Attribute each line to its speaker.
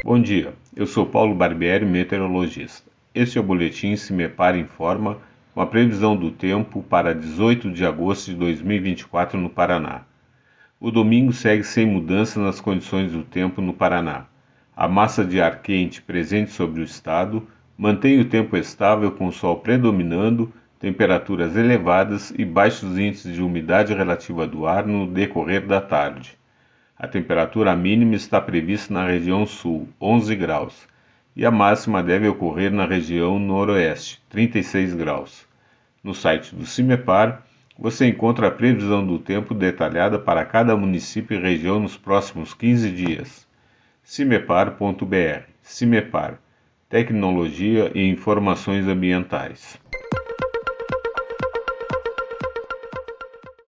Speaker 1: Bom dia, eu sou Paulo Barbieri, meteorologista. Este é o boletim CIMEPAR Informa, com a previsão do tempo para 18 de agosto de 2024 no Paraná. O domingo segue sem mudança nas condições do tempo no Paraná. A massa de ar quente presente sobre o estado mantém o tempo estável com o sol predominando, temperaturas elevadas e baixos índices de umidade relativa do ar no decorrer da tarde. A temperatura mínima está prevista na região sul, 11 graus, e a máxima deve ocorrer na região noroeste, 36 graus. No site do CIMEPAR, você encontra a previsão do tempo detalhada para cada município e região nos próximos 15 dias. cimepar.br. CIMEPAR. Tecnologia e informações ambientais.